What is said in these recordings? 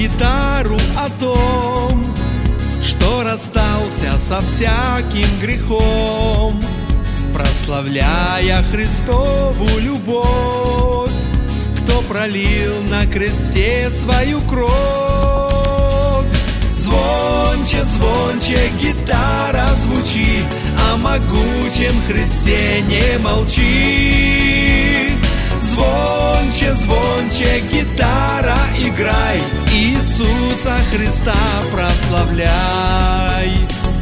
гитару о том, что расстался со всяким грехом, прославляя Христову любовь, кто пролил на кресте свою кровь. Звонче, звонче гитара звучи, о могучем Христе не молчи. Звонче, звонче гитара играй, Иисуса Христа прославляй.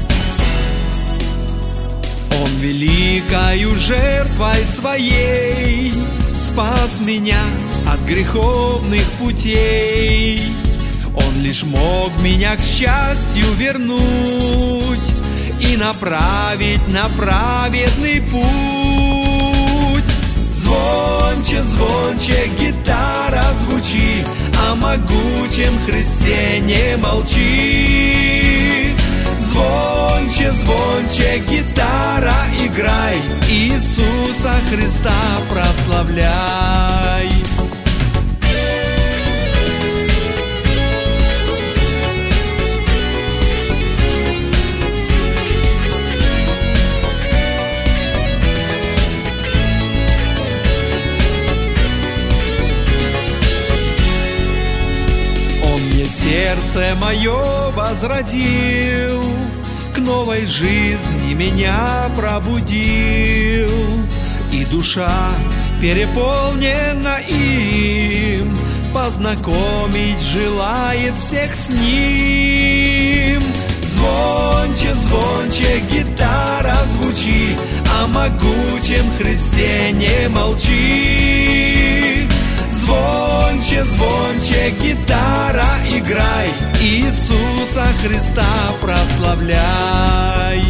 Он великою жертвой своей спас меня от греховных путей. Он лишь мог меня к счастью вернуть и направить на праведный путь. Звонче, звонче гитара звучи, о могучем Христе не молчи. Звонче, звонче гитара играй, Иисуса Христа прославляй. Сердце мое возродил, к новой жизни меня пробудил, и душа переполнена им, познакомить желает всех с ним. Звонче, звонче гитара звучи, о могучем Христе не молчи. Звонче, звонче гитара играй, Иисуса Христа прославляй.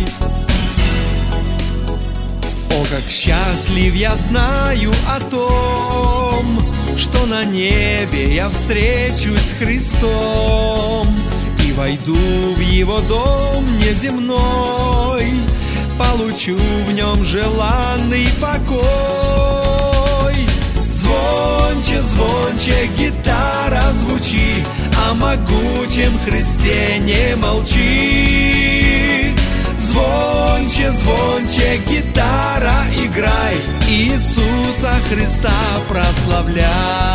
О, как счастлив я знаю о том, что на небе я встречусь с Христом и войду в Его дом неземной, получу в нем желанный покой. Звонче, звонче гитара звучи, о могучем Христе не молчи. Звонче, звонче гитара играй, Иисуса Христа прославляй.